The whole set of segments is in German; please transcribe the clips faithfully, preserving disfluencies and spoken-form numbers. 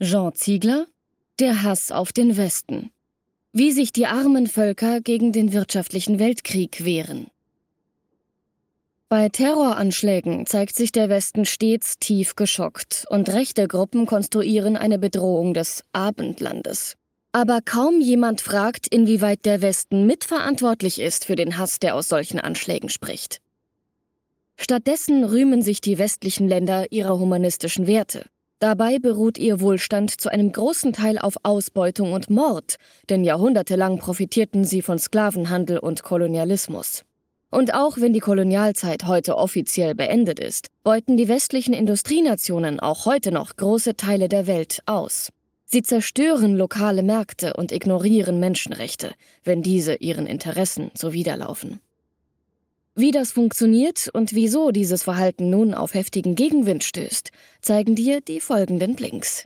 Jean Ziegler: Der Hass auf den Westen. Wie sich die armen Völker gegen den wirtschaftlichen Weltkrieg wehren. Bei Terroranschlägen zeigt sich der Westen stets tief geschockt und rechte Gruppen konstruieren eine Bedrohung des Abendlandes. Aber kaum jemand fragt, inwieweit der Westen mitverantwortlich ist für den Hass, der aus solchen Anschlägen spricht. Stattdessen rühmen sich die westlichen Länder ihrer humanistischen Werte. Dabei beruht ihr Wohlstand zu einem großen Teil auf Ausbeutung und Mord, denn jahrhundertelang profitierten sie von Sklavenhandel und Kolonialismus. Und auch wenn die Kolonialzeit heute offiziell beendet ist, beuten die westlichen Industrienationen auch heute noch große Teile der Welt aus. Sie zerstören lokale Märkte und ignorieren Menschenrechte, wenn diese ihren Interessen zuwiderlaufen. Wie das funktioniert und wieso dieses Verhalten nun auf heftigen Gegenwind stößt, zeigen dir die folgenden Blinks.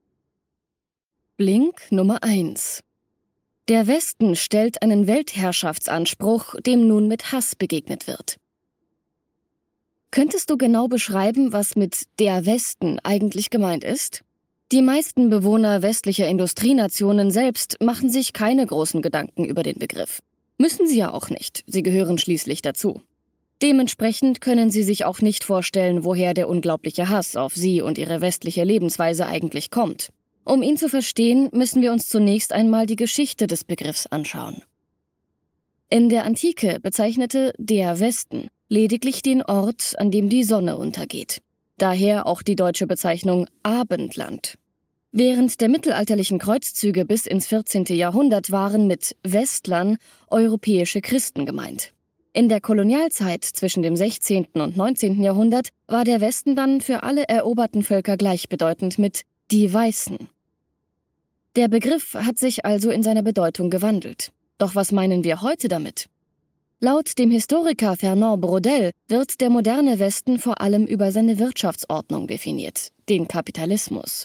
Blink Nummer eins. Der Westen stellt einen Weltherrschaftsanspruch, dem nun mit Hass begegnet wird. Könntest du genau beschreiben, was mit der Westen eigentlich gemeint ist? Die meisten Bewohner westlicher Industrienationen selbst machen sich keine großen Gedanken über den Begriff. Müssen sie ja auch nicht, sie gehören schließlich dazu. Dementsprechend können sie sich auch nicht vorstellen, woher der unglaubliche Hass auf sie und ihre westliche Lebensweise eigentlich kommt. Um ihn zu verstehen, müssen wir uns zunächst einmal die Geschichte des Begriffs anschauen. In der Antike bezeichnete der Westen lediglich den Ort, an dem die Sonne untergeht. Daher auch die deutsche Bezeichnung Abendland. Während der mittelalterlichen Kreuzzüge bis ins vierzehnte Jahrhundert waren mit Westlern europäische Christen gemeint. In der Kolonialzeit zwischen dem sechzehnten und neunzehnten Jahrhundert war der Westen dann für alle eroberten Völker gleichbedeutend mit die Weißen. Der Begriff hat sich also in seiner Bedeutung gewandelt. Doch was meinen wir heute damit? Laut dem Historiker Fernand Braudel wird der moderne Westen vor allem über seine Wirtschaftsordnung definiert, den Kapitalismus.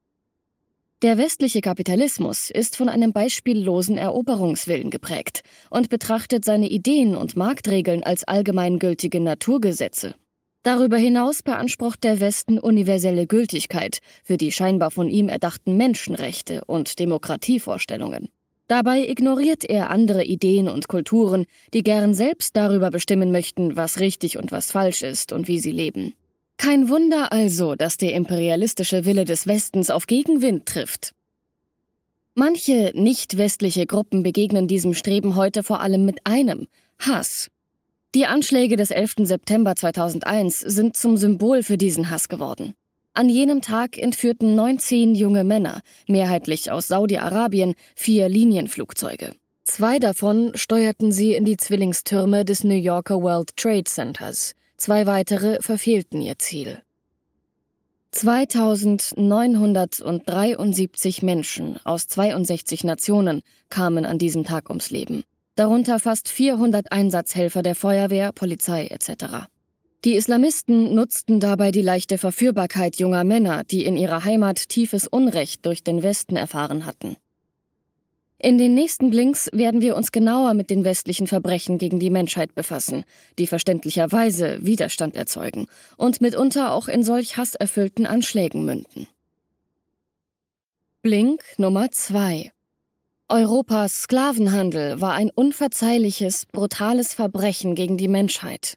Der westliche Kapitalismus ist von einem beispiellosen Eroberungswillen geprägt und betrachtet seine Ideen und Marktregeln als allgemeingültige Naturgesetze. Darüber hinaus beansprucht der Westen universelle Gültigkeit für die scheinbar von ihm erdachten Menschenrechte und Demokratievorstellungen. Dabei ignoriert er andere Ideen und Kulturen, die gern selbst darüber bestimmen möchten, was richtig und was falsch ist und wie sie leben. Kein Wunder also, dass der imperialistische Wille des Westens auf Gegenwind trifft. Manche nicht-westliche Gruppen begegnen diesem Streben heute vor allem mit einem: Hass. Die Anschläge des elften September zweitausendeins sind zum Symbol für diesen Hass geworden. An jenem Tag entführten neunzehn junge Männer, mehrheitlich aus Saudi-Arabien, vier Linienflugzeuge. Zwei davon steuerten sie in die Zwillingstürme des New Yorker World Trade Centers. Zwei weitere verfehlten ihr Ziel. zweitausendneunhundertdreiundsiebzig Menschen aus zweiundsechzig Nationen kamen an diesem Tag ums Leben. Darunter fast vierhundert Einsatzhelfer der Feuerwehr, Polizei et cetera. Die Islamisten nutzten dabei die leichte Verführbarkeit junger Männer, die in ihrer Heimat tiefes Unrecht durch den Westen erfahren hatten. In den nächsten Blinks werden wir uns genauer mit den westlichen Verbrechen gegen die Menschheit befassen, die verständlicherweise Widerstand erzeugen und mitunter auch in solch hasserfüllten Anschlägen münden. Blink Nummer zwei. Europas Sklavenhandel war ein unverzeihliches, brutales Verbrechen gegen die Menschheit.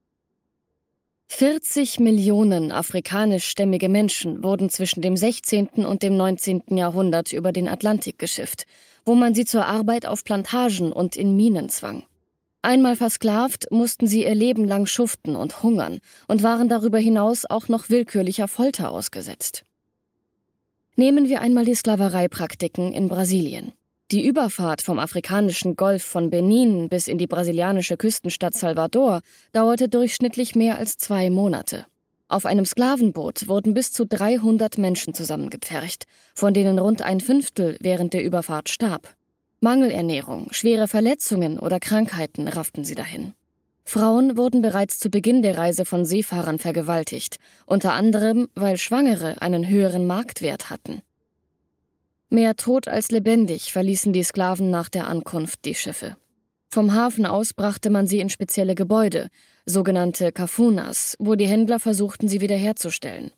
vierzig Millionen afrikanischstämmige Menschen wurden zwischen dem sechzehnten und dem neunzehnten Jahrhundert über den Atlantik geschifft, wo man sie zur Arbeit auf Plantagen und in Minen zwang. Einmal versklavt, mussten sie ihr Leben lang schuften und hungern und waren darüber hinaus auch noch willkürlicher Folter ausgesetzt. Nehmen wir einmal die Sklavereipraktiken in Brasilien. Die Überfahrt vom afrikanischen Golf von Benin bis in die brasilianische Küstenstadt Salvador dauerte durchschnittlich mehr als zwei Monate. Auf einem Sklavenboot wurden bis zu dreihundert Menschen zusammengepfercht, von denen rund ein Fünftel während der Überfahrt starb. Mangelernährung, schwere Verletzungen oder Krankheiten rafften sie dahin. Frauen wurden bereits zu Beginn der Reise von Seefahrern vergewaltigt, unter anderem, weil Schwangere einen höheren Marktwert hatten. Mehr tot als lebendig verließen die Sklaven nach der Ankunft die Schiffe. Vom Hafen aus brachte man sie in spezielle Gebäude, sogenannte Kafunas, wo die Händler versuchten, sie wiederherzustellen.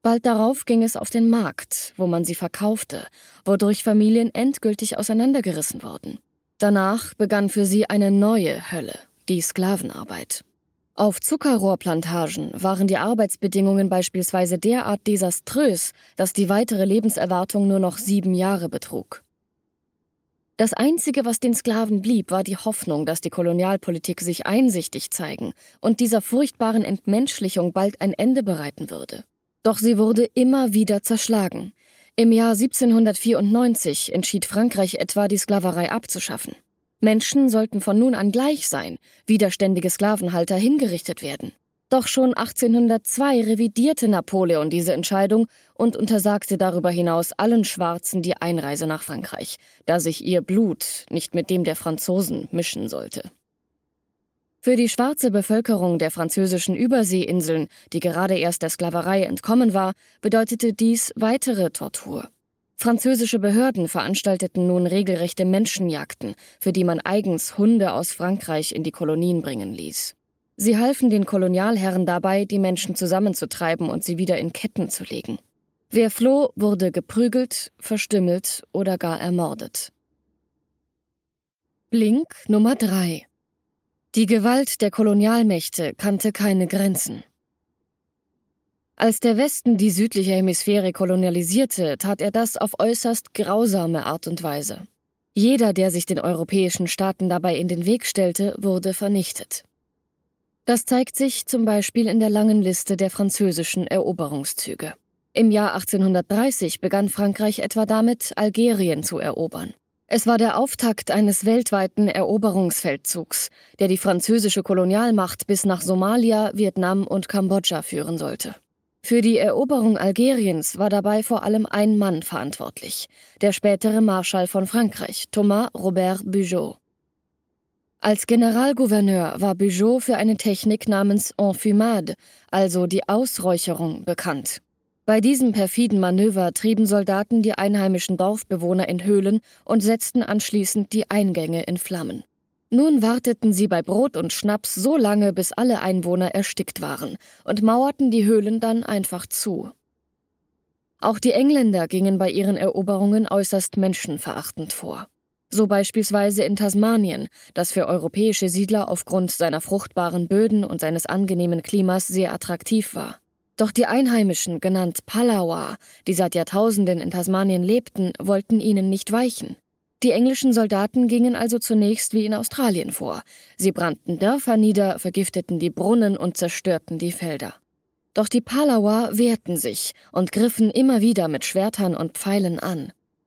Bald darauf ging es auf den Markt, wo man sie verkaufte, wodurch Familien endgültig auseinandergerissen wurden. Danach begann für sie eine neue Hölle, die Sklavenarbeit. Auf Zuckerrohrplantagen waren die Arbeitsbedingungen beispielsweise derart desaströs, dass die weitere Lebenserwartung nur noch sieben Jahre betrug. Das Einzige, was den Sklaven blieb, war die Hoffnung, dass die Kolonialpolitik sich einsichtig zeigen und dieser furchtbaren Entmenschlichung bald ein Ende bereiten würde. Doch sie wurde immer wieder zerschlagen. Im Jahr siebzehnhundertvierundneunzig entschied Frankreich etwa, die Sklaverei abzuschaffen. Menschen sollten von nun an gleich sein, widerständige Sklavenhalter hingerichtet werden. Doch schon achtzehnhundertzwei revidierte Napoleon diese Entscheidung und untersagte darüber hinaus allen Schwarzen die Einreise nach Frankreich, da sich ihr Blut nicht mit dem der Franzosen mischen sollte. Für die schwarze Bevölkerung der französischen Überseeinseln, die gerade erst der Sklaverei entkommen war, bedeutete dies weitere Tortur. Französische Behörden veranstalteten nun regelrechte Menschenjagden, für die man eigens Hunde aus Frankreich in die Kolonien bringen ließ. Sie halfen den Kolonialherren dabei, die Menschen zusammenzutreiben und sie wieder in Ketten zu legen. Wer floh, wurde geprügelt, verstümmelt oder gar ermordet. Blink Nummer drei. Die Gewalt der Kolonialmächte kannte keine Grenzen. Als der Westen die südliche Hemisphäre kolonialisierte, tat er das auf äußerst grausame Art und Weise. Jeder, der sich den europäischen Staaten dabei in den Weg stellte, wurde vernichtet. Das zeigt sich zum Beispiel in der langen Liste der französischen Eroberungszüge. Im Jahr achtzehnhundertdreißig begann Frankreich etwa damit, Algerien zu erobern. Es war der Auftakt eines weltweiten Eroberungsfeldzugs, der die französische Kolonialmacht bis nach Somalia, Vietnam und Kambodscha führen sollte. Für die Eroberung Algeriens war dabei vor allem ein Mann verantwortlich, der spätere Marschall von Frankreich, Thomas Robert Bugeaud. Als Generalgouverneur war Bugeaud für eine Technik namens Enfumade, also die Ausräucherung, bekannt. Bei diesem perfiden Manöver trieben Soldaten die einheimischen Dorfbewohner in Höhlen und setzten anschließend die Eingänge in Flammen. Nun warteten sie bei Brot und Schnaps so lange, bis alle Einwohner erstickt waren, und mauerten die Höhlen dann einfach zu. Auch die Engländer gingen bei ihren Eroberungen äußerst menschenverachtend vor. So beispielsweise in Tasmanien, das für europäische Siedler aufgrund seiner fruchtbaren Böden und seines angenehmen Klimas sehr attraktiv war. Doch die Einheimischen, genannt Palawa, die seit Jahrtausenden in Tasmanien lebten, wollten ihnen nicht weichen. Die englischen Soldaten gingen also zunächst wie in Australien vor. Sie brannten Dörfer nieder, vergifteten die Brunnen und zerstörten die Felder. Doch die Palawa wehrten sich und griffen immer wieder mit Schwertern und Pfeilen an.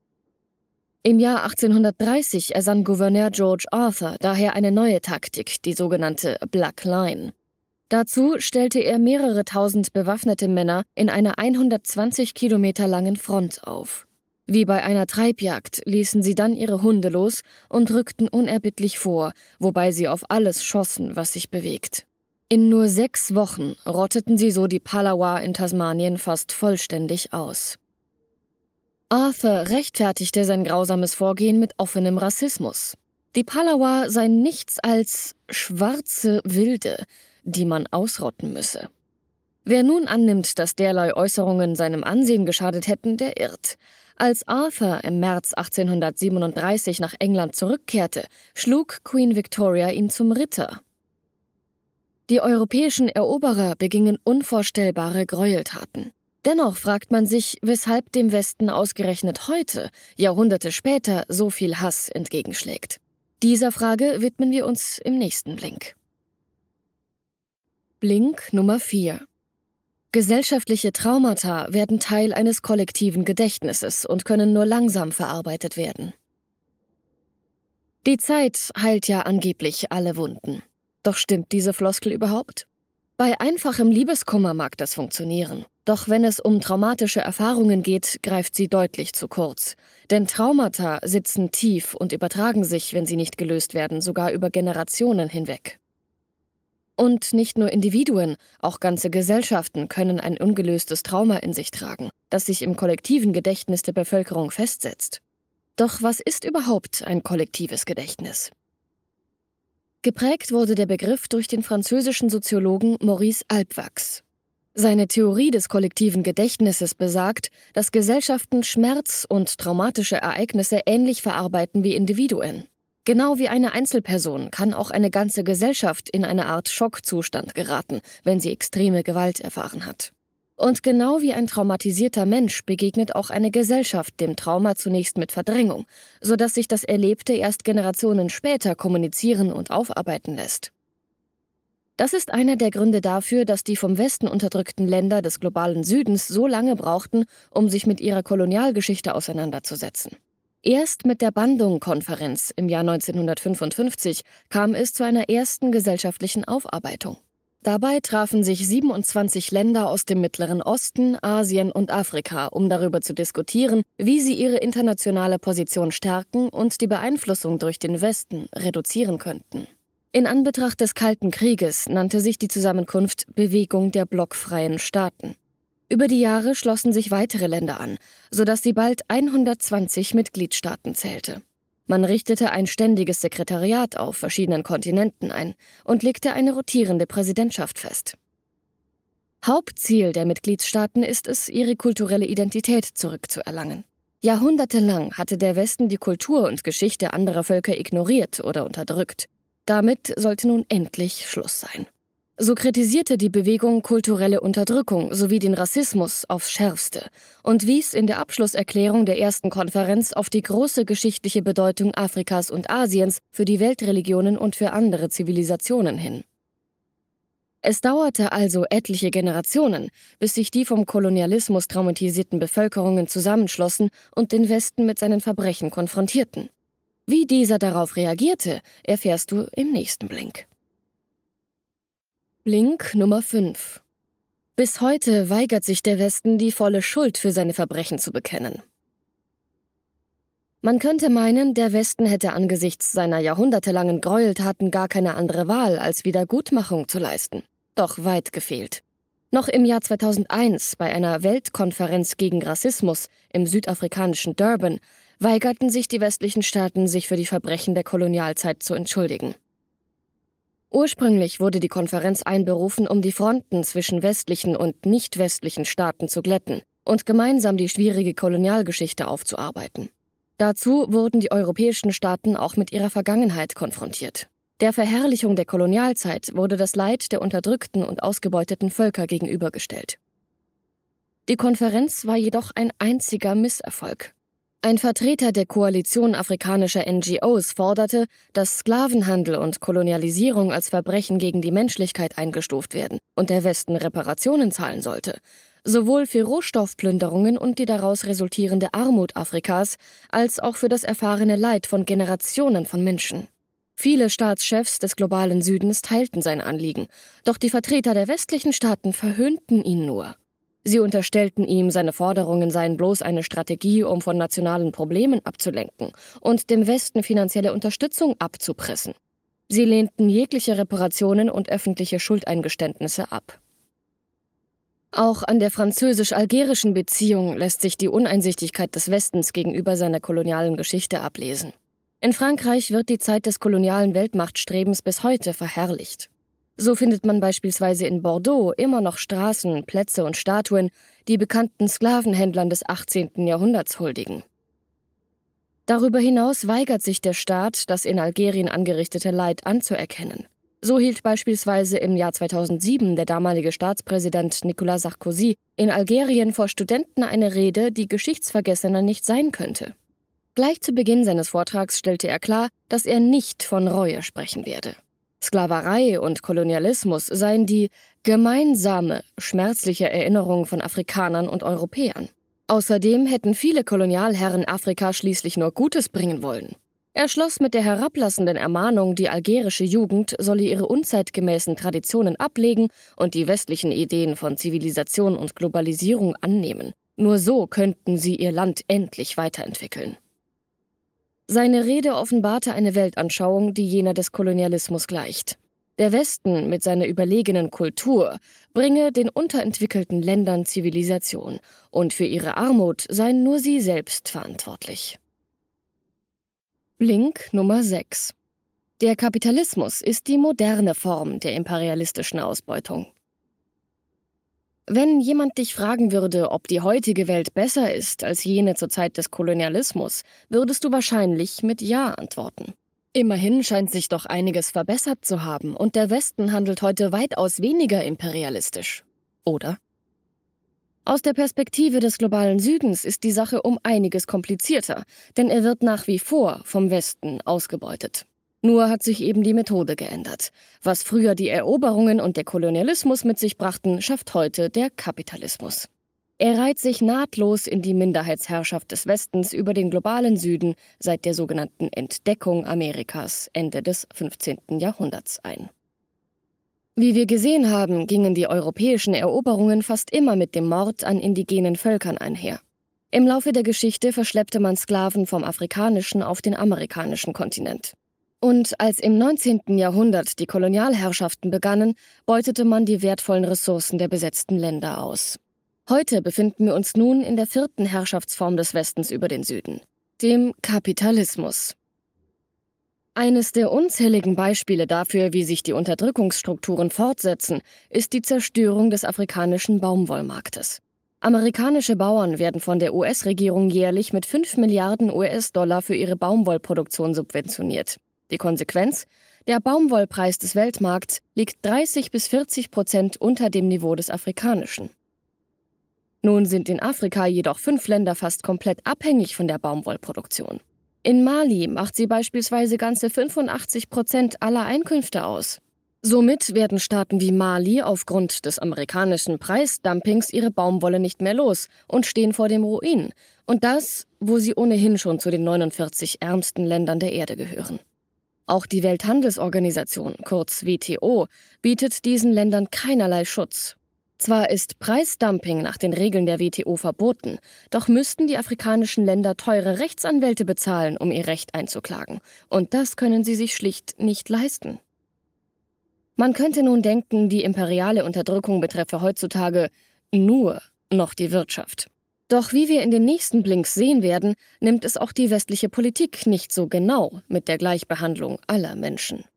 Im Jahr achtzehnhundertdreißig ersann Gouverneur George Arthur daher eine neue Taktik, die sogenannte Black Line. Dazu stellte er mehrere tausend bewaffnete Männer in einer hundertzwanzig Kilometer langen Front auf. Wie bei einer Treibjagd ließen sie dann ihre Hunde los und rückten unerbittlich vor, wobei sie auf alles schossen, was sich bewegt. In nur sechs Wochen rotteten sie so die Palawa in Tasmanien fast vollständig aus. Arthur rechtfertigte sein grausames Vorgehen mit offenem Rassismus. Die Palawa seien nichts als schwarze Wilde, die man ausrotten müsse. Wer nun annimmt, dass derlei Äußerungen seinem Ansehen geschadet hätten, der irrt. Als Arthur im März achtzehnhundertsiebenunddreißig nach England zurückkehrte, schlug Queen Victoria ihn zum Ritter. Die europäischen Eroberer begingen unvorstellbare Gräueltaten. Dennoch fragt man sich, weshalb dem Westen ausgerechnet heute, Jahrhunderte später, so viel Hass entgegenschlägt. Dieser Frage widmen wir uns im nächsten Blink. Blink Nummer vier. Gesellschaftliche Traumata werden Teil eines kollektiven Gedächtnisses und können nur langsam verarbeitet werden. Die Zeit heilt ja angeblich alle Wunden. Doch stimmt diese Floskel überhaupt? Bei einfachem Liebeskummer mag das funktionieren. Doch wenn es um traumatische Erfahrungen geht, greift sie deutlich zu kurz. Denn Traumata sitzen tief und übertragen sich, wenn sie nicht gelöst werden, sogar über Generationen hinweg. Und nicht nur Individuen, auch ganze Gesellschaften können ein ungelöstes Trauma in sich tragen, das sich im kollektiven Gedächtnis der Bevölkerung festsetzt. Doch was ist überhaupt ein kollektives Gedächtnis? Geprägt wurde der Begriff durch den französischen Soziologen Maurice Halbwachs. Seine Theorie des kollektiven Gedächtnisses besagt, dass Gesellschaften Schmerz und traumatische Ereignisse ähnlich verarbeiten wie Individuen. Genau wie eine Einzelperson kann auch eine ganze Gesellschaft in eine Art Schockzustand geraten, wenn sie extreme Gewalt erfahren hat. Und genau wie ein traumatisierter Mensch begegnet auch eine Gesellschaft dem Trauma zunächst mit Verdrängung, sodass sich das Erlebte erst Generationen später kommunizieren und aufarbeiten lässt. Das ist einer der Gründe dafür, dass die vom Westen unterdrückten Länder des globalen Südens so lange brauchten, um sich mit ihrer Kolonialgeschichte auseinanderzusetzen. Erst mit der Bandung-Konferenz im Jahr neunzehnhundertfünfundfünfzig kam es zu einer ersten gesellschaftlichen Aufarbeitung. Dabei trafen sich siebenundzwanzig Länder aus dem Mittleren Osten, Asien und Afrika, um darüber zu diskutieren, wie sie ihre internationale Position stärken und die Beeinflussung durch den Westen reduzieren könnten. In Anbetracht des Kalten Krieges nannte sich die Zusammenkunft Bewegung der blockfreien Staaten. Über die Jahre schlossen sich weitere Länder an, sodass sie bald hundertzwanzig Mitgliedstaaten zählte. Man richtete ein ständiges Sekretariat auf verschiedenen Kontinenten ein und legte eine rotierende Präsidentschaft fest. Hauptziel der Mitgliedstaaten ist es, ihre kulturelle Identität zurückzuerlangen. Jahrhundertelang hatte der Westen die Kultur und Geschichte anderer Völker ignoriert oder unterdrückt. Damit sollte nun endlich Schluss sein. So kritisierte die Bewegung kulturelle Unterdrückung sowie den Rassismus aufs Schärfste und wies in der Abschlusserklärung der ersten Konferenz auf die große geschichtliche Bedeutung Afrikas und Asiens für die Weltreligionen und für andere Zivilisationen hin. Es dauerte also etliche Generationen, bis sich die vom Kolonialismus traumatisierten Bevölkerungen zusammenschlossen und den Westen mit seinen Verbrechen konfrontierten. Wie dieser darauf reagierte, erfährst du im nächsten Blink. Blink Nummer fünf. Bis heute weigert sich der Westen, die volle Schuld für seine Verbrechen zu bekennen. Man könnte meinen, der Westen hätte angesichts seiner jahrhundertelangen Gräueltaten gar keine andere Wahl, als Wiedergutmachung zu leisten. Doch weit gefehlt. Noch im Jahr zweitausendeins, bei einer Weltkonferenz gegen Rassismus im südafrikanischen Durban, weigerten sich die westlichen Staaten, sich für die Verbrechen der Kolonialzeit zu entschuldigen. Ursprünglich wurde die Konferenz einberufen, um die Fronten zwischen westlichen und nicht-westlichen Staaten zu glätten und gemeinsam die schwierige Kolonialgeschichte aufzuarbeiten. Dazu wurden die europäischen Staaten auch mit ihrer Vergangenheit konfrontiert. Der Verherrlichung der Kolonialzeit wurde das Leid der unterdrückten und ausgebeuteten Völker gegenübergestellt. Die Konferenz war jedoch ein einziger Misserfolg. Ein Vertreter der Koalition afrikanischer N G Os forderte, dass Sklavenhandel und Kolonialisierung als Verbrechen gegen die Menschlichkeit eingestuft werden und der Westen Reparationen zahlen sollte, sowohl für Rohstoffplünderungen und die daraus resultierende Armut Afrikas, als auch für das erfahrene Leid von Generationen von Menschen. Viele Staatschefs des globalen Südens teilten sein Anliegen, doch die Vertreter der westlichen Staaten verhöhnten ihn nur. Sie unterstellten ihm, seine Forderungen seien bloß eine Strategie, um von nationalen Problemen abzulenken und dem Westen finanzielle Unterstützung abzupressen. Sie lehnten jegliche Reparationen und öffentliche Schuldeingeständnisse ab. Auch an der französisch-algerischen Beziehung lässt sich die Uneinsichtigkeit des Westens gegenüber seiner kolonialen Geschichte ablesen. In Frankreich wird die Zeit des kolonialen Weltmachtstrebens bis heute verherrlicht. So findet man beispielsweise in Bordeaux immer noch Straßen, Plätze und Statuen, die bekannten Sklavenhändlern des achtzehnten Jahrhunderts huldigen. Darüber hinaus weigert sich der Staat, das in Algerien angerichtete Leid anzuerkennen. So hielt beispielsweise im Jahr zweitausendsieben der damalige Staatspräsident Nicolas Sarkozy in Algerien vor Studenten eine Rede, die geschichtsvergessener nicht sein könnte. Gleich zu Beginn seines Vortrags stellte er klar, dass er nicht von Reue sprechen werde. Sklaverei und Kolonialismus seien die gemeinsame, schmerzliche Erinnerung von Afrikanern und Europäern. Außerdem hätten viele Kolonialherren Afrika schließlich nur Gutes bringen wollen. Er schloss mit der herablassenden Ermahnung, die algerische Jugend solle ihre unzeitgemäßen Traditionen ablegen und die westlichen Ideen von Zivilisation und Globalisierung annehmen. Nur so könnten sie ihr Land endlich weiterentwickeln. Seine Rede offenbarte eine Weltanschauung, die jener des Kolonialismus gleicht. Der Westen mit seiner überlegenen Kultur bringe den unterentwickelten Ländern Zivilisation und für ihre Armut seien nur sie selbst verantwortlich. Blink Nummer sechs. Der Kapitalismus ist die moderne Form der imperialistischen Ausbeutung. Wenn jemand dich fragen würde, ob die heutige Welt besser ist als jene zur Zeit des Kolonialismus, würdest du wahrscheinlich mit Ja antworten. Immerhin scheint sich doch einiges verbessert zu haben und der Westen handelt heute weitaus weniger imperialistisch. Oder? Aus der Perspektive des globalen Südens ist die Sache um einiges komplizierter, denn er wird nach wie vor vom Westen ausgebeutet. Nur hat sich eben die Methode geändert. Was früher die Eroberungen und der Kolonialismus mit sich brachten, schafft heute der Kapitalismus. Er reiht sich nahtlos in die Minderheitsherrschaft des Westens über den globalen Süden seit der sogenannten Entdeckung Amerikas Ende des fünfzehnten Jahrhunderts ein. Wie wir gesehen haben, gingen die europäischen Eroberungen fast immer mit dem Mord an indigenen Völkern einher. Im Laufe der Geschichte verschleppte man Sklaven vom afrikanischen auf den amerikanischen Kontinent. Und als im neunzehnten Jahrhundert die Kolonialherrschaften begannen, beutete man die wertvollen Ressourcen der besetzten Länder aus. Heute befinden wir uns nun in der vierten Herrschaftsform des Westens über den Süden, dem Kapitalismus. Eines der unzähligen Beispiele dafür, wie sich die Unterdrückungsstrukturen fortsetzen, ist die Zerstörung des afrikanischen Baumwollmarktes. Amerikanische Bauern werden von der U S-Regierung jährlich mit fünf Milliarden U S-Dollar für ihre Baumwollproduktion subventioniert. Die Konsequenz? Der Baumwollpreis des Weltmarkts liegt dreißig bis vierzig Prozent unter dem Niveau des afrikanischen. Nun sind in Afrika jedoch fünf Länder fast komplett abhängig von der Baumwollproduktion. In Mali macht sie beispielsweise ganze fünfundachtzig Prozent aller Einkünfte aus. Somit werden Staaten wie Mali aufgrund des amerikanischen Preisdumpings ihre Baumwolle nicht mehr los und stehen vor dem Ruin. Und das, wo sie ohnehin schon zu den neunundvierzig ärmsten Ländern der Erde gehören. Auch die Welthandelsorganisation, kurz W T O, bietet diesen Ländern keinerlei Schutz. Zwar ist Preisdumping nach den Regeln der W T O verboten, doch müssten die afrikanischen Länder teure Rechtsanwälte bezahlen, um ihr Recht einzuklagen. Und das können sie sich schlicht nicht leisten. Man könnte nun denken, die imperiale Unterdrückung betreffe heutzutage nur noch die Wirtschaft. Doch wie wir in den nächsten Blinks sehen werden, nimmt es auch die westliche Politik nicht so genau mit der Gleichbehandlung aller Menschen.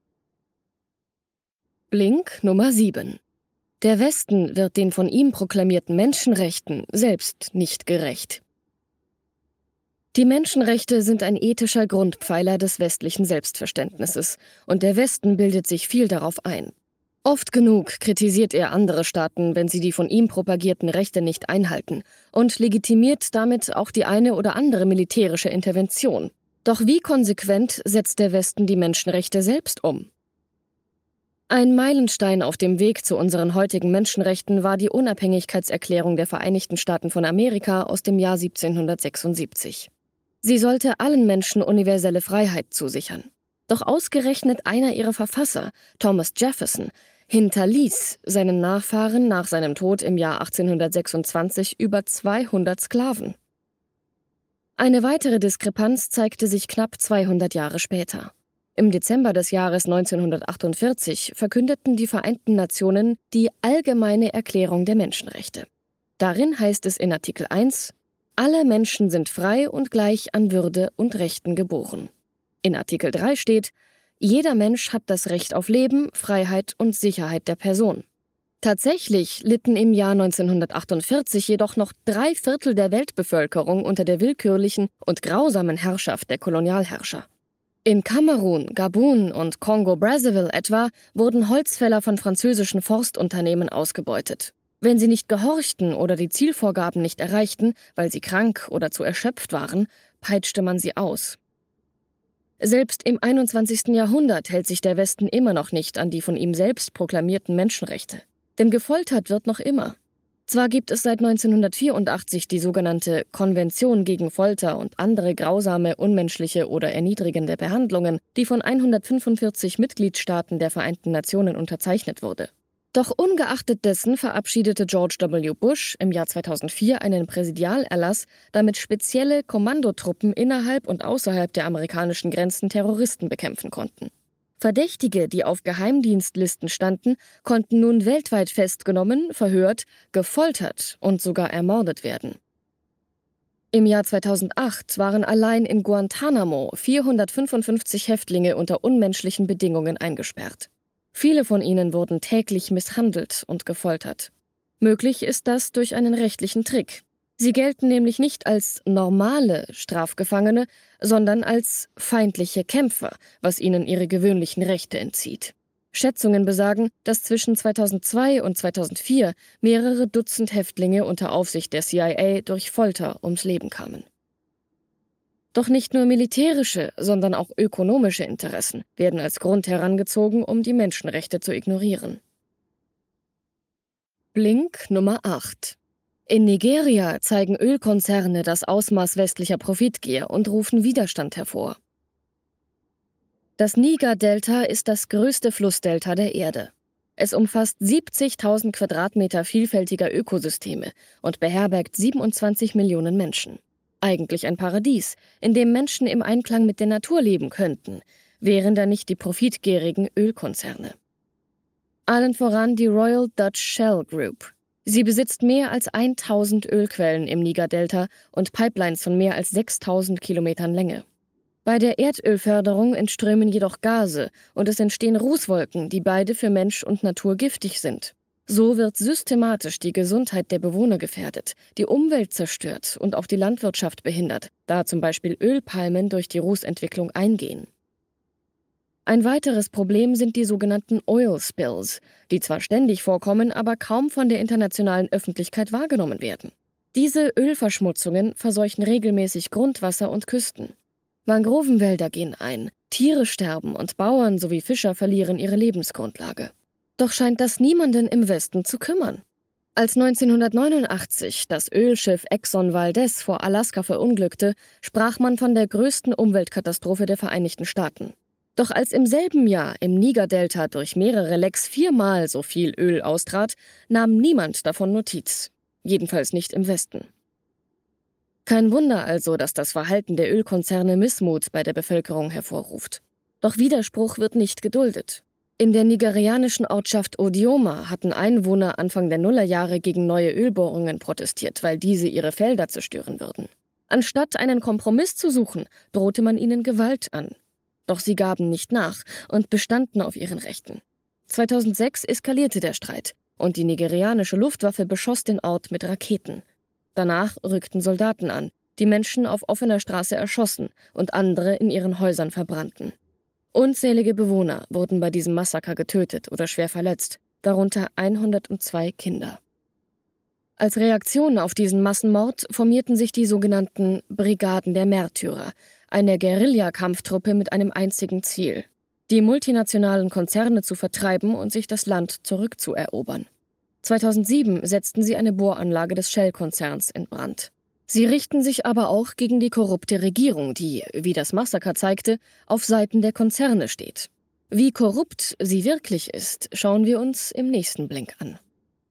Blink Nummer sieben. Der Westen wird den von ihm proklamierten Menschenrechten selbst nicht gerecht. Die Menschenrechte sind ein ethischer Grundpfeiler des westlichen Selbstverständnisses und der Westen bildet sich viel darauf ein. Oft genug kritisiert er andere Staaten, wenn sie die von ihm propagierten Rechte nicht einhalten und legitimiert damit auch die eine oder andere militärische Intervention. Doch wie konsequent setzt der Westen die Menschenrechte selbst um? Ein Meilenstein auf dem Weg zu unseren heutigen Menschenrechten war die Unabhängigkeitserklärung der Vereinigten Staaten von Amerika aus dem Jahr siebzehnhundertsechsundsiebzig. Sie sollte allen Menschen universelle Freiheit zusichern. Doch ausgerechnet einer ihrer Verfasser, Thomas Jefferson, hinterließ seinen Nachfahren nach seinem Tod im Jahr achtzehnhundertsechsundzwanzig über zweihundert Sklaven. Eine weitere Diskrepanz zeigte sich knapp zweihundert Jahre später. Im Dezember des Jahres neunzehnhundertachtundvierzig verkündeten die Vereinten Nationen die Allgemeine Erklärung der Menschenrechte. Darin heißt es in Artikel eins, alle Menschen sind frei und gleich an Würde und Rechten geboren. In Artikel drei steht, jeder Mensch hat das Recht auf Leben, Freiheit und Sicherheit der Person. Tatsächlich litten im Jahr neunzehnhundertachtundvierzig jedoch noch drei Viertel der Weltbevölkerung unter der willkürlichen und grausamen Herrschaft der Kolonialherrscher. In Kamerun, Gabun und Kongo-Brazzaville etwa wurden Holzfäller von französischen Forstunternehmen ausgebeutet. Wenn sie nicht gehorchten oder die Zielvorgaben nicht erreichten, weil sie krank oder zu erschöpft waren, peitschte man sie aus. Selbst im einundzwanzigsten Jahrhundert hält sich der Westen immer noch nicht an die von ihm selbst proklamierten Menschenrechte. Denn gefoltert wird noch immer. Zwar gibt es seit neunzehnhundertvierundachtzig die sogenannte Konvention gegen Folter und andere grausame, unmenschliche oder erniedrigende Behandlungen, die von hundertfünfundvierzig Mitgliedstaaten der Vereinten Nationen unterzeichnet wurde. Doch ungeachtet dessen verabschiedete George W. Bush im Jahr zweitausendvier einen Präsidialerlass, damit spezielle Kommandotruppen innerhalb und außerhalb der amerikanischen Grenzen Terroristen bekämpfen konnten. Verdächtige, die auf Geheimdienstlisten standen, konnten nun weltweit festgenommen, verhört, gefoltert und sogar ermordet werden. Im Jahr zweitausendacht waren allein in Guantanamo vierhundertfünfundfünfzig Häftlinge unter unmenschlichen Bedingungen eingesperrt. Viele von ihnen wurden täglich misshandelt und gefoltert. Möglich ist das durch einen rechtlichen Trick. Sie gelten nämlich nicht als normale Strafgefangene, sondern als feindliche Kämpfer, was ihnen ihre gewöhnlichen Rechte entzieht. Schätzungen besagen, dass zwischen zweitausendzwei und zweitausendvier mehrere Dutzend Häftlinge unter Aufsicht der C I A durch Folter ums Leben kamen. Doch nicht nur militärische, sondern auch ökonomische Interessen werden als Grund herangezogen, um die Menschenrechte zu ignorieren. Blink Nummer acht. In Nigeria zeigen Ölkonzerne das Ausmaß westlicher Profitgier und rufen Widerstand hervor. Das Niger-Delta ist das größte Flussdelta der Erde. Es umfasst siebzigtausend Quadratmeter vielfältiger Ökosysteme und beherbergt siebenundzwanzig Millionen Menschen. Eigentlich ein Paradies, in dem Menschen im Einklang mit der Natur leben könnten, wären da nicht die profitgierigen Ölkonzerne. Allen voran die Royal Dutch Shell Group. Sie besitzt mehr als tausend Ölquellen im Niger-Delta und Pipelines von mehr als sechstausend Kilometern Länge. Bei der Erdölförderung entströmen jedoch Gase und es entstehen Rußwolken, die beide für Mensch und Natur giftig sind. So wird systematisch die Gesundheit der Bewohner gefährdet, die Umwelt zerstört und auch die Landwirtschaft behindert, da zum Beispiel Ölpalmen durch die Rußentwicklung eingehen. Ein weiteres Problem sind die sogenannten Oil Spills, die zwar ständig vorkommen, aber kaum von der internationalen Öffentlichkeit wahrgenommen werden. Diese Ölverschmutzungen verseuchen regelmäßig Grundwasser und Küsten. Mangrovenwälder gehen ein, Tiere sterben und Bauern sowie Fischer verlieren ihre Lebensgrundlage. Doch scheint das niemanden im Westen zu kümmern. Als neunzehnhundertneunundachtzig das Ölschiff Exxon Valdez vor Alaska verunglückte, sprach man von der größten Umweltkatastrophe der Vereinigten Staaten. Doch als im selben Jahr im Niger-Delta durch mehrere Lecks viermal so viel Öl austrat, nahm niemand davon Notiz. Jedenfalls nicht im Westen. Kein Wunder also, dass das Verhalten der Ölkonzerne Missmut bei der Bevölkerung hervorruft. Doch Widerspruch wird nicht geduldet. In der nigerianischen Ortschaft Odioma hatten Einwohner Anfang der Nullerjahre gegen neue Ölbohrungen protestiert, weil diese ihre Felder zerstören würden. Anstatt einen Kompromiss zu suchen, drohte man ihnen Gewalt an. Doch sie gaben nicht nach und bestanden auf ihren Rechten. zweitausendsechs eskalierte der Streit und die nigerianische Luftwaffe beschoss den Ort mit Raketen. Danach rückten Soldaten an, die Menschen auf offener Straße erschossen und andere in ihren Häusern verbrannten. Unzählige Bewohner wurden bei diesem Massaker getötet oder schwer verletzt, darunter hundertzwei Kinder. Als Reaktion auf diesen Massenmord formierten sich die sogenannten Brigaden der Märtyrer, eine Guerilla-Kampftruppe mit einem einzigen Ziel: die multinationalen Konzerne zu vertreiben und sich das Land zurückzuerobern. zweitausendsieben setzten sie eine Bohranlage des Shell-Konzerns in Brand. Sie richten sich aber auch gegen die korrupte Regierung, die, wie das Massaker zeigte, auf Seiten der Konzerne steht. Wie korrupt sie wirklich ist, schauen wir uns im nächsten Blink an.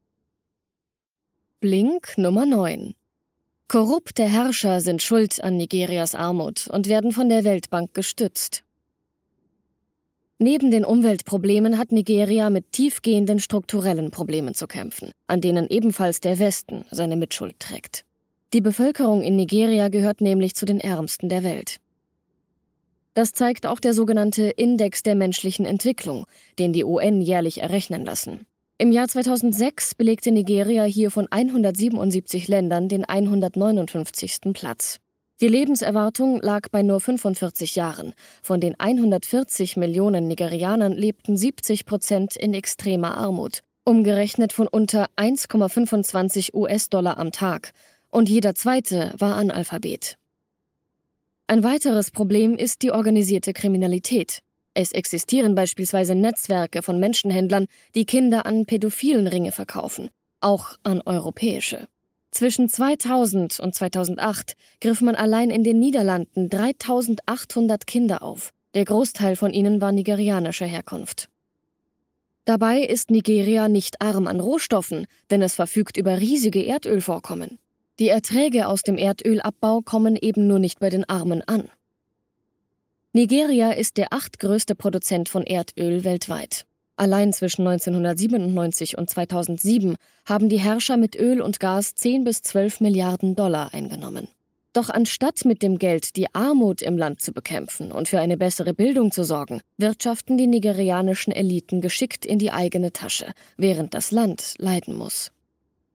Blink Nummer neun. Korrupte Herrscher sind schuld an Nigerias Armut und werden von der Weltbank gestützt. Neben den Umweltproblemen hat Nigeria mit tiefgehenden strukturellen Problemen zu kämpfen, an denen ebenfalls der Westen seine Mitschuld trägt. Die Bevölkerung in Nigeria gehört nämlich zu den ärmsten der Welt. Das zeigt auch der sogenannte Index der menschlichen Entwicklung, den die U N jährlich errechnen lassen. Im Jahr zweitausendsechs belegte Nigeria hier von hundertsiebenundsiebzig Ländern den hundertneunundfünfzigsten Platz. Die Lebenserwartung lag bei nur fünfundvierzig Jahren. Von den hundertvierzig Millionen Nigerianern lebten siebzig Prozent in extremer Armut, umgerechnet von unter eins Komma fünfundzwanzig US-Dollar am Tag. Und jeder Zweite war Analphabet. Ein weiteres Problem ist die organisierte Kriminalität. Es existieren beispielsweise Netzwerke von Menschenhändlern, die Kinder an pädophilen Ringe verkaufen, auch an europäische. Zwischen zweitausend und zweitausendacht griff man allein in den Niederlanden dreitausendachthundert Kinder auf. Der Großteil von ihnen war nigerianischer Herkunft. Dabei ist Nigeria nicht arm an Rohstoffen, denn es verfügt über riesige Erdölvorkommen. Die Erträge aus dem Erdölabbau kommen eben nur nicht bei den Armen an. Nigeria ist der achtgrößte Produzent von Erdöl weltweit. Allein zwischen neunzehnhundertsiebenundneunzig und zweitausendsieben haben die Herrscher mit Öl und Gas zehn bis zwölf Milliarden Dollar eingenommen. Doch anstatt mit dem Geld die Armut im Land zu bekämpfen und für eine bessere Bildung zu sorgen, wirtschaften die nigerianischen Eliten geschickt in die eigene Tasche, während das Land leiden muss.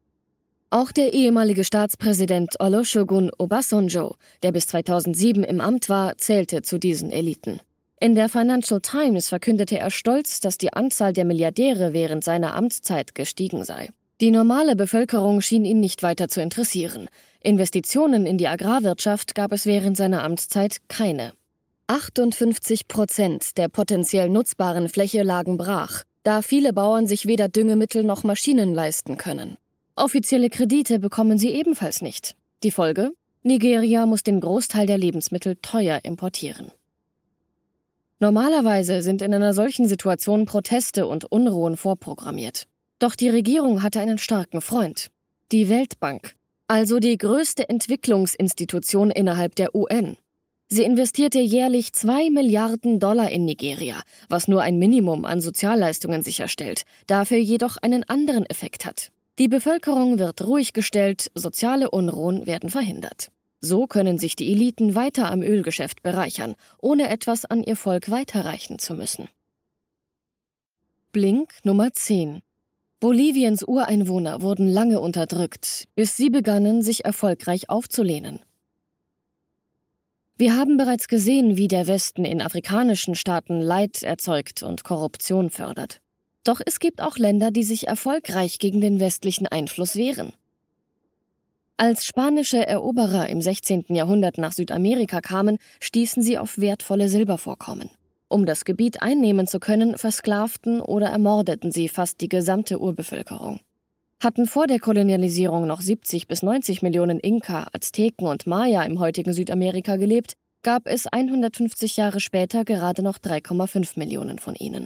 Auch der ehemalige Staatspräsident Olusegun Obasanjo, der bis zweitausendsieben im Amt war, zählte zu diesen Eliten. In der Financial Times verkündete er stolz, dass die Anzahl der Milliardäre während seiner Amtszeit gestiegen sei. Die normale Bevölkerung schien ihn nicht weiter zu interessieren. Investitionen in die Agrarwirtschaft gab es während seiner Amtszeit keine. achtundfünfzig Prozent der potenziell nutzbaren Fläche lagen brach, da viele Bauern sich weder Düngemittel noch Maschinen leisten können. Offizielle Kredite bekommen sie ebenfalls nicht. Die Folge? Nigeria muss den Großteil der Lebensmittel teuer importieren. Normalerweise sind in einer solchen Situation Proteste und Unruhen vorprogrammiert. Doch die Regierung hatte einen starken Freund: die Weltbank, also die größte Entwicklungsinstitution innerhalb der U N. Sie investierte jährlich zwei Milliarden Dollar in Nigeria, was nur ein Minimum an Sozialleistungen sicherstellt, dafür jedoch einen anderen Effekt hat. Die Bevölkerung wird ruhig gestellt, soziale Unruhen werden verhindert. So können sich die Eliten weiter am Ölgeschäft bereichern, ohne etwas an ihr Volk weiterreichen zu müssen. Blink Nummer zehn. Boliviens Ureinwohner wurden lange unterdrückt, bis sie begannen, sich erfolgreich aufzulehnen. Wir haben bereits gesehen, wie der Westen in afrikanischen Staaten Leid erzeugt und Korruption fördert. Doch es gibt auch Länder, die sich erfolgreich gegen den westlichen Einfluss wehren. Als spanische Eroberer im sechzehnten Jahrhundert nach Südamerika kamen, stießen sie auf wertvolle Silbervorkommen. Um das Gebiet einnehmen zu können, versklavten oder ermordeten sie fast die gesamte Urbevölkerung. Hatten vor der Kolonialisierung noch siebzig bis neunzig Millionen Inka, Azteken und Maya im heutigen Südamerika gelebt, gab es hundertfünfzig Jahre später gerade noch drei Komma fünf Millionen von ihnen.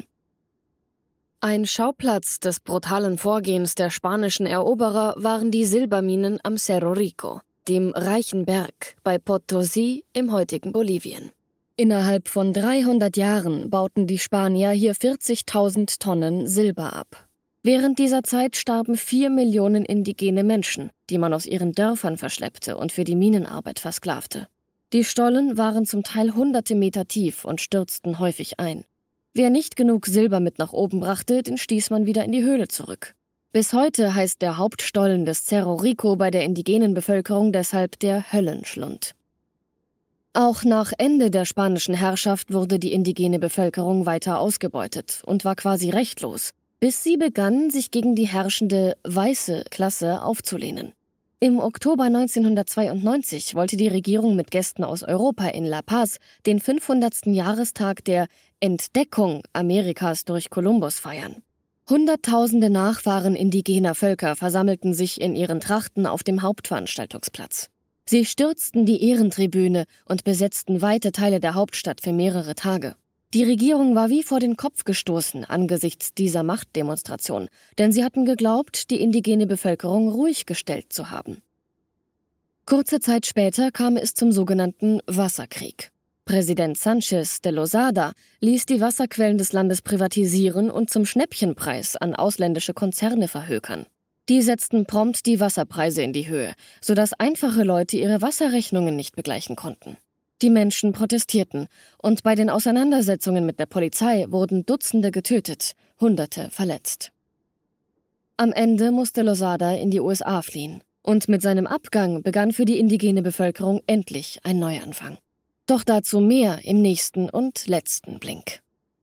Ein Schauplatz des brutalen Vorgehens der spanischen Eroberer waren die Silberminen am Cerro Rico, dem reichen Berg bei Potosí im heutigen Bolivien. Innerhalb von dreihundert Jahren bauten die Spanier hier vierzigtausend Tonnen Silber ab. Während dieser Zeit starben vier Millionen indigene Menschen, die man aus ihren Dörfern verschleppte und für die Minenarbeit versklavte. Die Stollen waren zum Teil hunderte Meter tief und stürzten häufig ein. Wer nicht genug Silber mit nach oben brachte, den stieß man wieder in die Höhle zurück. Bis heute heißt der Hauptstollen des Cerro Rico bei der indigenen Bevölkerung deshalb der Höllenschlund. Auch nach Ende der spanischen Herrschaft wurde die indigene Bevölkerung weiter ausgebeutet und war quasi rechtlos, bis sie begann, sich gegen die herrschende weiße Klasse aufzulehnen. Im Oktober neunzehnhundertzweiundneunzig wollte die Regierung mit Gästen aus Europa in La Paz den fünfhundertsten Jahrestag der Entdeckung Amerikas durch Kolumbus feiern. Hunderttausende Nachfahren indigener Völker versammelten sich in ihren Trachten auf dem Hauptveranstaltungsplatz. Sie stürzten die Ehrentribüne und besetzten weite Teile der Hauptstadt für mehrere Tage. Die Regierung war wie vor den Kopf gestoßen angesichts dieser Machtdemonstration, denn sie hatten geglaubt, die indigene Bevölkerung ruhig gestellt zu haben. Kurze Zeit später kam es zum sogenannten Wasserkrieg. Präsident Sánchez de Lozada ließ die Wasserquellen des Landes privatisieren und zum Schnäppchenpreis an ausländische Konzerne verhökern. Die setzten prompt die Wasserpreise in die Höhe, sodass einfache Leute ihre Wasserrechnungen nicht begleichen konnten. Die Menschen protestierten und bei den Auseinandersetzungen mit der Polizei wurden Dutzende getötet, Hunderte verletzt. Am Ende musste Lozada in die U S A fliehen und mit seinem Abgang begann für die indigene Bevölkerung endlich ein Neuanfang. Doch dazu mehr im nächsten und letzten Blink.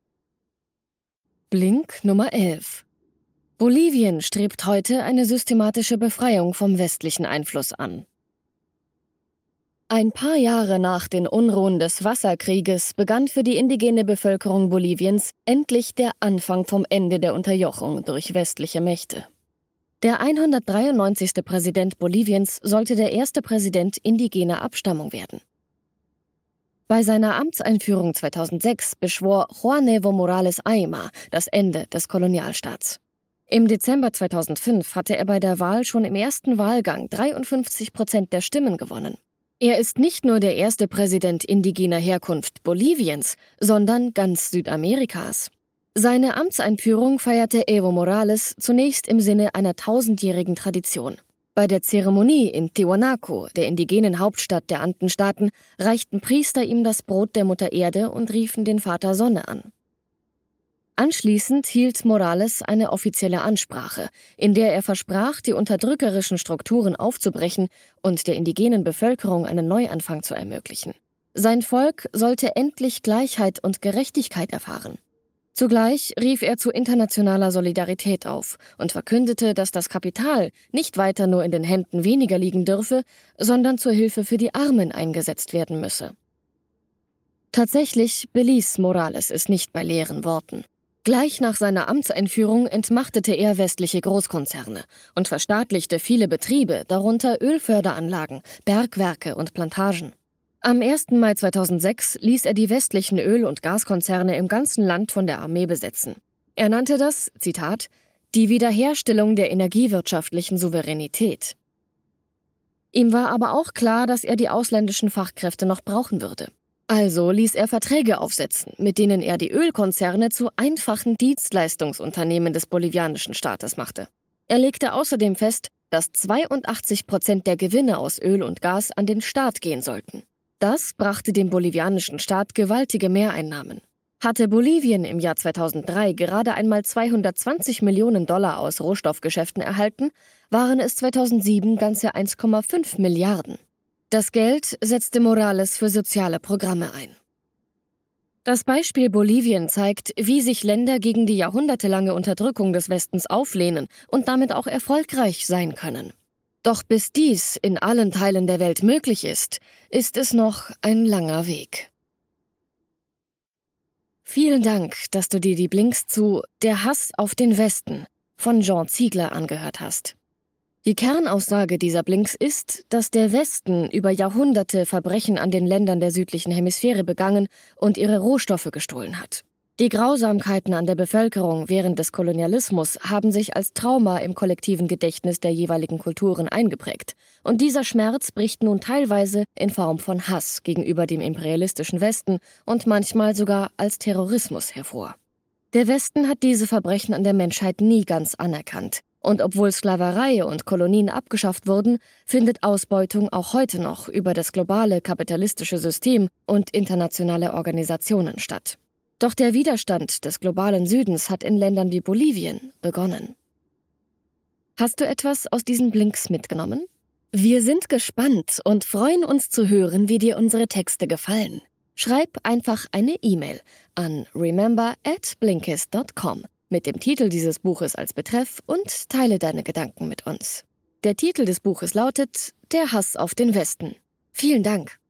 Blink Nummer elf. Bolivien strebt heute eine systematische Befreiung vom westlichen Einfluss an. Ein paar Jahre nach den Unruhen des Wasserkrieges begann für die indigene Bevölkerung Boliviens endlich der Anfang vom Ende der Unterjochung durch westliche Mächte. Der hundertdreiundneunzigste Präsident Boliviens sollte der erste Präsident indigener Abstammung werden. Bei seiner Amtseinführung zweitausendsechs beschwor Juan Evo Morales Ayma das Ende des Kolonialstaats. Im Dezember zweitausendfünf hatte er bei der Wahl schon im ersten Wahlgang dreiundfünfzig Prozent der Stimmen gewonnen. Er ist nicht nur der erste Präsident indigener Herkunft Boliviens, sondern ganz Südamerikas. Seine Amtseinführung feierte Evo Morales zunächst im Sinne einer tausendjährigen Tradition. Bei der Zeremonie in Tiwanaku, der indigenen Hauptstadt der Andenstaaten, reichten Priester ihm das Brot der Mutter Erde und riefen den Vater Sonne an. Anschließend hielt Morales eine offizielle Ansprache, in der er versprach, die unterdrückerischen Strukturen aufzubrechen und der indigenen Bevölkerung einen Neuanfang zu ermöglichen. Sein Volk sollte endlich Gleichheit und Gerechtigkeit erfahren. Zugleich rief er zu internationaler Solidarität auf und verkündete, dass das Kapital nicht weiter nur in den Händen weniger liegen dürfe, sondern zur Hilfe für die Armen eingesetzt werden müsse. Tatsächlich beließ Morales es nicht bei leeren Worten. Gleich nach seiner Amtseinführung entmachtete er westliche Großkonzerne und verstaatlichte viele Betriebe, darunter Ölförderanlagen, Bergwerke und Plantagen. Am ersten Mai zweitausendsechs ließ er die westlichen Öl- und Gaskonzerne im ganzen Land von der Armee besetzen. Er nannte das, Zitat, die Wiederherstellung der energiewirtschaftlichen Souveränität. Ihm war aber auch klar, dass er die ausländischen Fachkräfte noch brauchen würde. Also ließ er Verträge aufsetzen, mit denen er die Ölkonzerne zu einfachen Dienstleistungsunternehmen des bolivianischen Staates machte. Er legte außerdem fest, dass zweiundachtzig Prozent der Gewinne aus Öl und Gas an den Staat gehen sollten. Das brachte dem bolivianischen Staat gewaltige Mehreinnahmen. Hatte Bolivien im Jahr zweitausenddrei gerade einmal zweihundertzwanzig Millionen Dollar aus Rohstoffgeschäften erhalten, waren es zweitausendsieben ganze eins Komma fünf Milliarden. Das Geld setzte Morales für soziale Programme ein. Das Beispiel Bolivien zeigt, wie sich Länder gegen die jahrhundertelange Unterdrückung des Westens auflehnen und damit auch erfolgreich sein können. Doch bis dies in allen Teilen der Welt möglich ist, ist es noch ein langer Weg. Vielen Dank, dass du dir die Blinks zu Der Hass auf den Westen von Jean Ziegler angehört hast. Die Kernaussage dieser Blinks ist, dass der Westen über Jahrhunderte Verbrechen an den Ländern der südlichen Hemisphäre begangen und ihre Rohstoffe gestohlen hat. Die Grausamkeiten an der Bevölkerung während des Kolonialismus haben sich als Trauma im kollektiven Gedächtnis der jeweiligen Kulturen eingeprägt. Und dieser Schmerz bricht nun teilweise in Form von Hass gegenüber dem imperialistischen Westen und manchmal sogar als Terrorismus hervor. Der Westen hat diese Verbrechen an der Menschheit nie ganz anerkannt. Und obwohl Sklaverei und Kolonien abgeschafft wurden, findet Ausbeutung auch heute noch über das globale kapitalistische System und internationale Organisationen statt. Doch der Widerstand des globalen Südens hat in Ländern wie Bolivien begonnen. Hast du etwas aus diesen Blinks mitgenommen? Wir sind gespannt und freuen uns zu hören, wie dir unsere Texte gefallen. Schreib einfach eine E-Mail an remember at blinkist dot com mit dem Titel dieses Buches als Betreff und teile deine Gedanken mit uns. Der Titel des Buches lautet Der Hass auf den Westen. Vielen Dank.